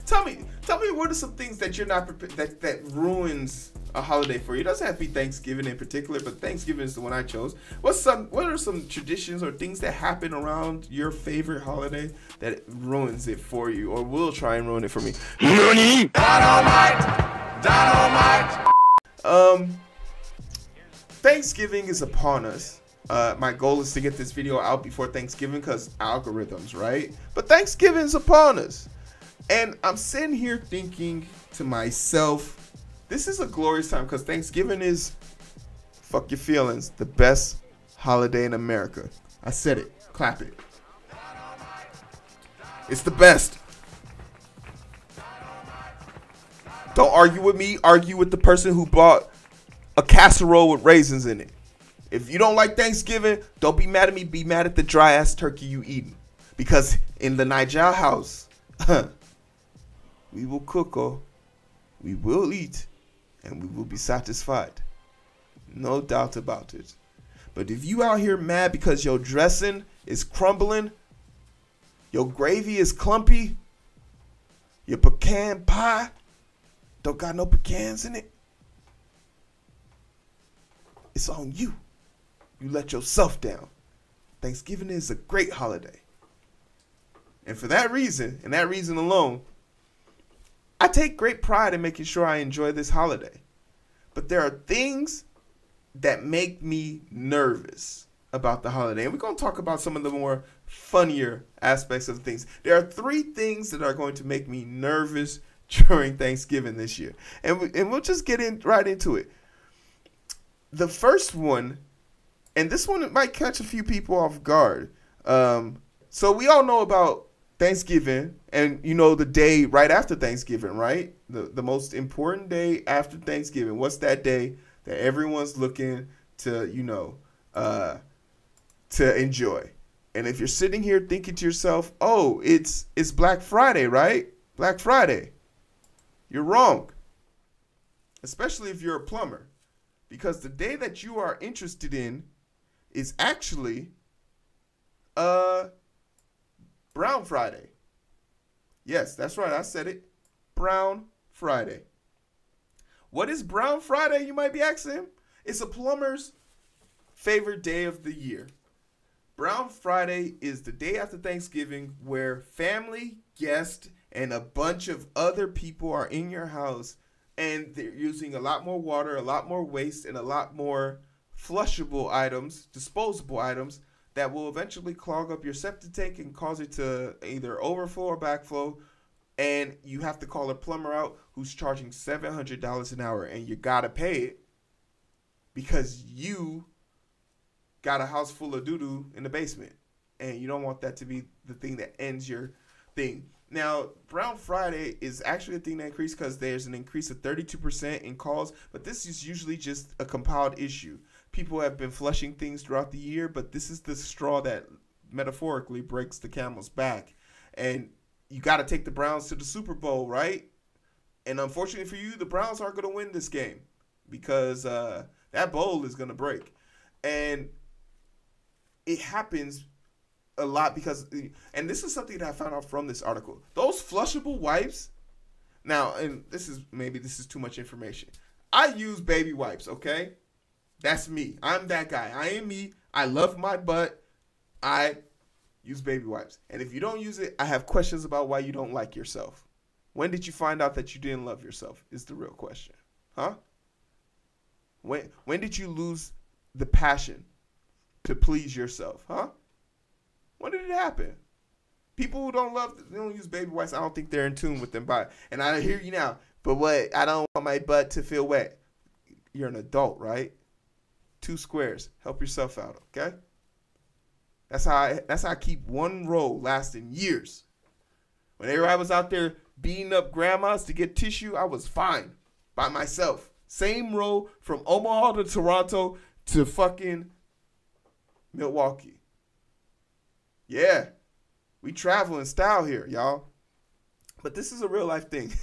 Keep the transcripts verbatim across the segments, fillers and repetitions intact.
Tell me, tell me, what are some things that you're not prepared that that ruins a holiday for you? It doesn't have to be Thanksgiving in particular, but Thanksgiving is the one I chose. What's some? What are some traditions or things that happen around your favorite holiday that ruins it for you, or will try and ruin it for me? Nani? Dynamite! Dynamite! Um, Thanksgiving is upon us. Uh, my goal is to get this video out before Thanksgiving because algorithms, right? But Thanksgiving is upon us. And I'm sitting here thinking to myself, this is a glorious time because Thanksgiving is, fuck your feelings, the best holiday in America. I said it. Clap it. It's the best. Don't argue with me. Argue with the person who bought a casserole with raisins in it. If you don't like Thanksgiving, don't be mad at me. Be mad at the dry ass turkey you eating. Because in the Nigel house, we will cook, oh, we will eat, and we will be satisfied. No doubt about it. But if you out here mad because your dressing is crumbling, your gravy is clumpy, your pecan pie don't got no pecans in it, it's on you. You let yourself down. Thanksgiving is a great holiday. And for that reason, and that reason alone, I take great pride in making sure I enjoy this holiday. But there are things that make me nervous about the holiday. And we're going to talk about some of the more funnier aspects of things. There are three things that are going to make me nervous during Thanksgiving this year. And, we, and we'll just get in right into it. The first one, and this one might catch a few people off guard. Um, so we all know about Thanksgiving, and you know the day right after Thanksgiving, right? The the most important day after Thanksgiving. What's that day that everyone's looking to, you know, uh, to enjoy? And if you're sitting here thinking to yourself, "Oh, it's it's Black Friday, right? Black Friday," you're wrong. Especially if you're a plumber, because the day that you are interested in is actually uh. Brown Friday. Yes, that's right. I said it. Brown Friday. What is Brown Friday, you might be asking? It's a plumber's favorite day of the year. Brown Friday is the day after Thanksgiving where family, guests, and a bunch of other people are in your house, and they're using a lot more water, a lot more waste, and a lot more flushable items, disposable items, that will eventually clog up your septic tank and cause it to either overflow or backflow. And you have to call a plumber out who's charging seven hundred dollars an hour. And you got to pay it because you got a house full of doo-doo in the basement. And you don't want that to be the thing that ends your thing. Now, Brown Friday is actually a thing that increased because there's an increase of thirty-two percent in calls. But this is usually just a compiled issue. People have been flushing things throughout the year, but this is the straw that metaphorically breaks the camel's back. And you got to take the Browns to the Super Bowl, right? And unfortunately for you, the Browns aren't going to win this game because uh, that bowl is going to break. And it happens a lot because, and this is something that I found out from this article. Those flushable wipes, now, and this is, maybe this is too much information. I use baby wipes, okay? That's me. I'm that guy. I am me. I love my butt. I use baby wipes. And if you don't use it, I have questions about why you don't like yourself. When did you find out that you didn't love yourself is the real question. Huh? When, when did you lose the passion to please yourself? Huh? When did it happen? People who don't love, they don't use baby wipes, I don't think they're in tune with them body. And I hear you now, but what? I don't want my butt to feel wet. You're an adult, right? Two squares. Help yourself out, okay? That's how I, that's how I keep one roll lasting years. When everybody was out there beating up grandmas to get tissue, I was fine by myself. Same roll from Omaha to Toronto to fucking Milwaukee. Yeah. We travel in style here, y'all. But this is a real life thing.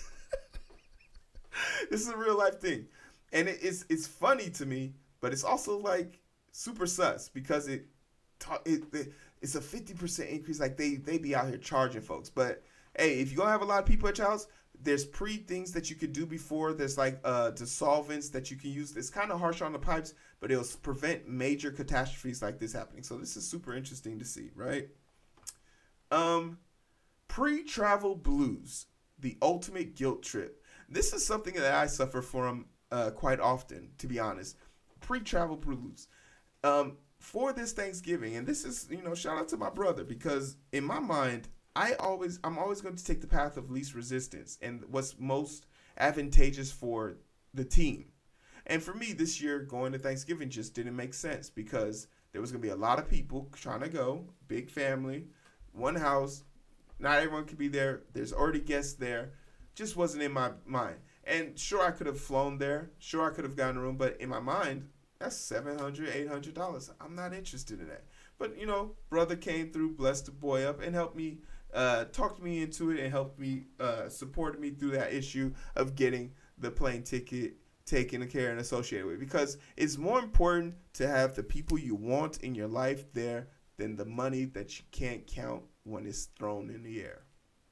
This is a real life thing. And it, it's it's funny to me, but it's also like super sus because it, it, it it's a fifty percent increase. Like they, they be out here charging folks. But Hey, if you're gonna have a lot of people at your house, there's pre things that you could do before. There's like uh dissolvents that you can use. It's kind of harsh on the pipes, but it'll prevent major catastrophes like this happening. So this is super interesting to see, right? Um, pre-travel blues, the ultimate guilt trip. This is something that I suffer from uh, quite often, to be honest. Pre-travel blues. Um, for this Thanksgiving, and this is, you know, shout out to my brother, because in my mind, I always, I'm always going to take the path of least resistance and what's most advantageous for the team. And for me, this year, going to Thanksgiving just didn't make sense because there was going to be a lot of people trying to go, big family, one house. Not everyone could be there. There's already guests there. Just wasn't in my mind. And sure, I could have flown there. Sure, I could have gotten a room. But in my mind, that's seven hundred dollars, eight hundred dollars. I'm not interested in that. But, you know, brother came through, blessed the boy up, and helped me, uh, talked me into it and helped me, uh, supported me through that issue of getting the plane ticket taken care and associated with. Because it's more important to have the people you want in your life there than the money that you can't count when it's thrown in the air.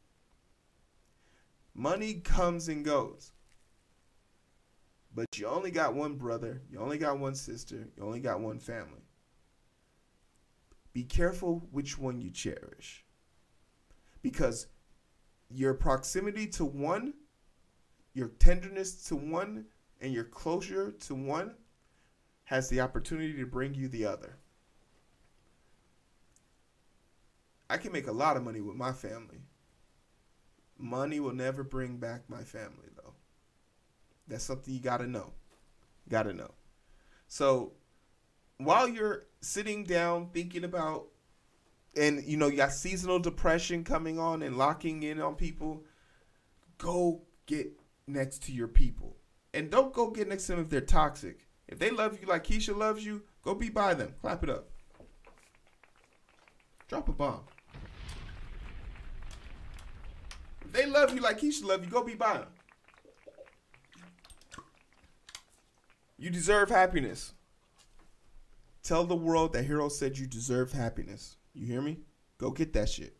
Money comes and goes. But you only got one brother, you only got one sister, you only got one family. Be careful which one you cherish. Because your proximity to one, your tenderness to one, and your closure to one has the opportunity to bring you the other. I can make a lot of money with my family. Money will never bring back my family, though. That's something you gotta know. Gotta know. So while you're sitting down thinking about, and you know, you got seasonal depression coming on and locking in on people, go get next to your people. And don't go get next to them if they're toxic. If they love you like Keisha loves you, go be by them. Clap it up. Drop a bomb. If they love you like Keisha love you, go be by them. You deserve happiness. Tell the world that Hero said you deserve happiness. You hear me? Go get that shit.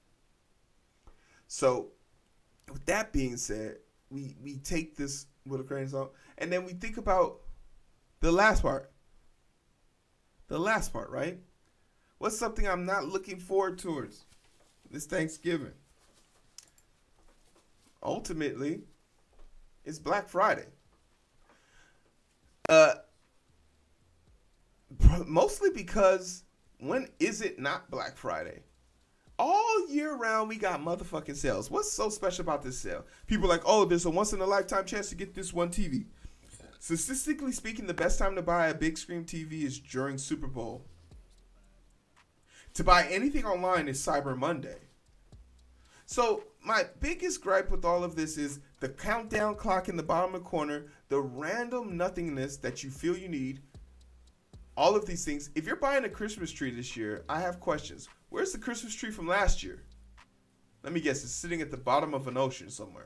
So, with that being said, we, we take this with a grain of salt, and then we think about the last part. The last part, right? What's something I'm not looking forward towards this Thanksgiving? Ultimately, it's Black Friday. Uh, mostly because when is it not Black Friday? All year round, we got motherfucking sales. What's so special about this sale? People are like, oh, there's a once-in-a-lifetime chance to get this one T V. Statistically speaking, the best time to buy a big screen T V is during Super Bowl. To buy anything online is Cyber Monday. So my biggest gripe with all of this is the countdown clock in the bottom of the corner, the random nothingness that you feel you need, all of these things. If you're buying a Christmas tree this year, I have questions. Where's the Christmas tree from last year? Let me guess, it's sitting at the bottom of an ocean somewhere.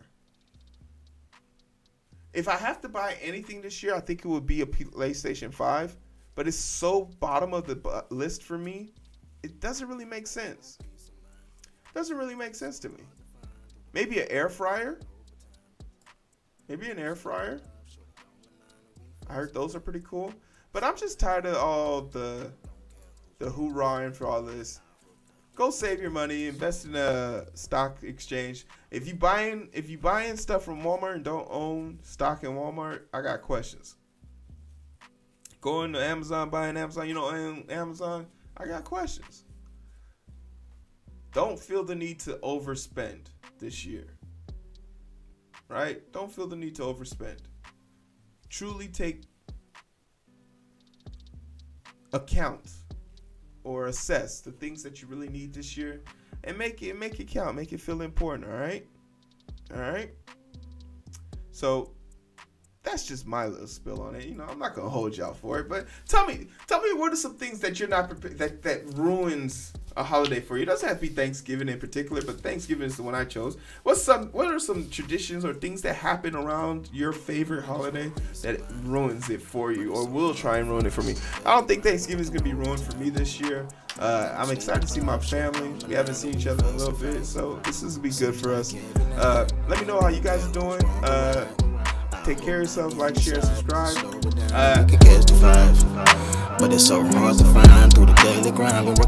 If I have to buy anything this year, I think it would be a PlayStation five, but it's so bottom of the list for me, it doesn't really make sense. Doesn't really make sense to me. Maybe an air fryer. Maybe an air fryer. I heard those are pretty cool. But I'm just tired of all the the hoorahing for all this. Go save your money, invest in a stock exchange. If you buying if you buying stuff from Walmart and don't own stock in Walmart, I got questions. Going to Amazon, buying Amazon, you know, own Amazon, I got questions. Don't feel the need to overspend this year. Right? Don't feel the need to overspend. Truly take account or assess the things that you really need this year and make it make it count, make it feel important. All right, all right. So that's that's just my little spill on it. You know, I'm not gonna hold y'all for it, but tell me, tell me, what are some things that you're not prepared that that ruins a holiday for you? It doesn't have to be Thanksgiving in particular, but Thanksgiving is the one I chose. What's some? What are some traditions or things that happen around your favorite holiday that ruins it for you, or will try and ruin it for me? I don't think Thanksgiving is gonna be ruined for me this year. Uh, I'm excited to see my family. We haven't seen each other in a little bit, so this is gonna be good for us. Uh, let me know how you guys are doing. Uh, take care of yourselves. Like, share, subscribe. Uh, but it's so hard to find through the daily grind.